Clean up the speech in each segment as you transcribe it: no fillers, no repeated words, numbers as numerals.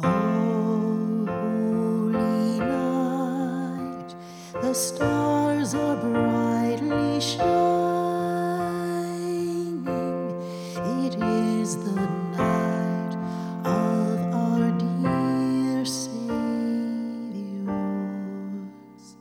Oh, holy night, the stars are brightly shining. It is the night of our dear Savior's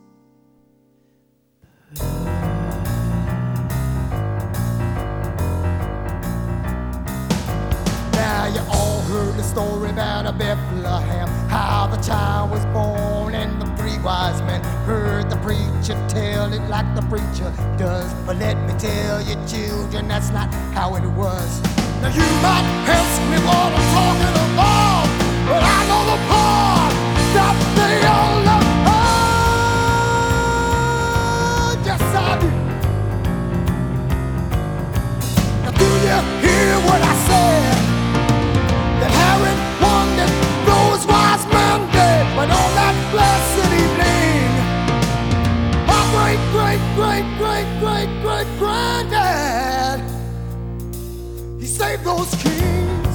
Now you all heard the story about a Bethlehem, how the child was born and the three wise men heard the preacher tell it like the preacher does. But let me tell you, children, that's not how it was. Now you might ask me what I'm talking about, but I know the part that they all love. Oh, yes I do. Now do you hear what I said? That Herod wanted those wise men dead, but on that blessed evening, our great-granddad, he saved those kings.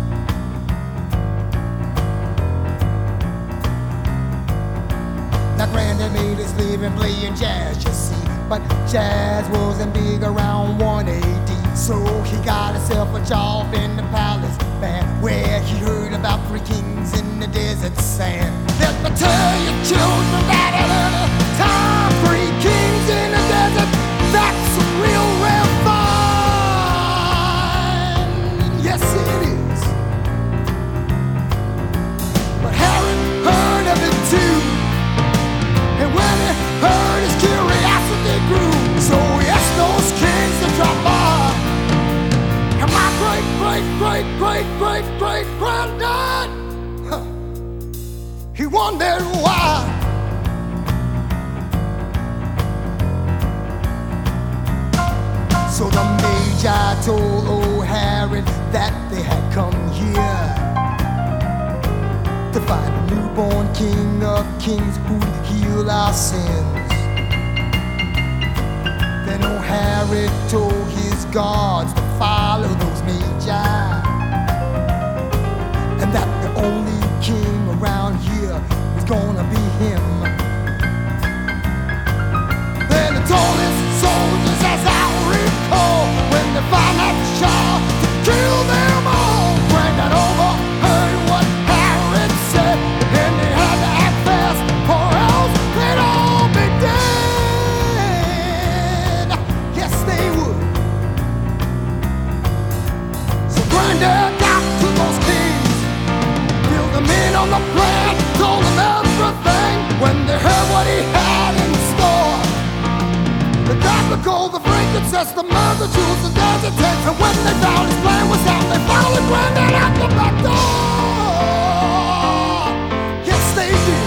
Now Granddad made his living playing jazz, you see, but jazz wasn't big around 180. So he got himself a job in the palace band, where he heard about three kings in the desert sand. Let me tell you, children, that at any time, three kings in the desert, that's a real rare find. Yes, it is. But Herod heard of it too, and when he heard, his curiosity grew. So he asked those kings to drop by. And my great-granddad, he wondered why. So the Magi told old Herod that they had come here to find a newborn king of kings who'd heal our sins. Then old Herod told his guards to follow those Magi, and that the only king around here was gonna be him. Then he told his soldiers, as I recall, when they found that child, to kill them all. Granddad overheard what Herod said, and they had to act fast, or else they'd all be dead. Yes, they would. So Granddad got to those kings, filled them in on the plan, told them everything. When they heard what he had in store, they got the gold, the frankincense, the myrrh, the jewels, the desert tents. And when they found his plan was out, they followed Granddad out the back door. Yes, they did.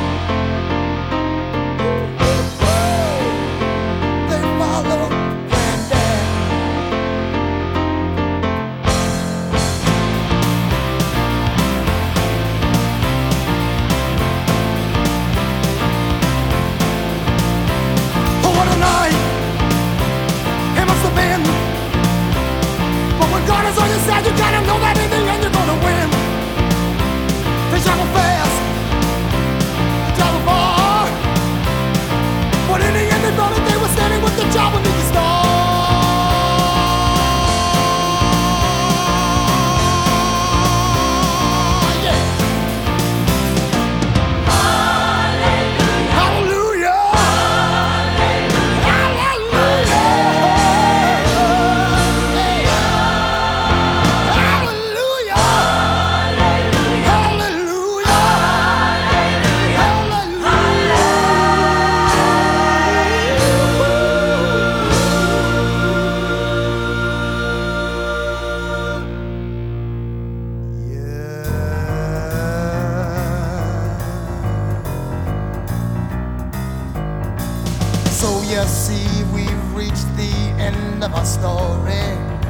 They followed Granddad. Oh, what a night it must have been. But when God is on your side, you gotta know that in the end you're gonna win. They travel fast, they travel far, but in the end they thought that they were standing with the job beneath the star. Yeah. Hallelujah. Hallelujah. So you see, we've reached the end of our story.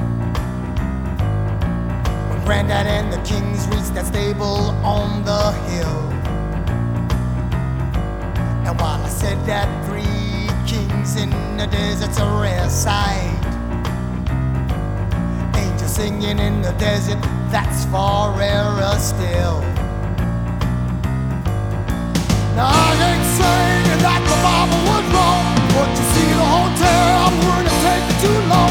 When Granddad and the kings reached that stable on the hill, and while I said that three kings in the desert's a rare sight, angels singing in the desert, that's far rarer still. Now I ain't saying that the Bible was wrong, but you see the hotel wouldn't take too long.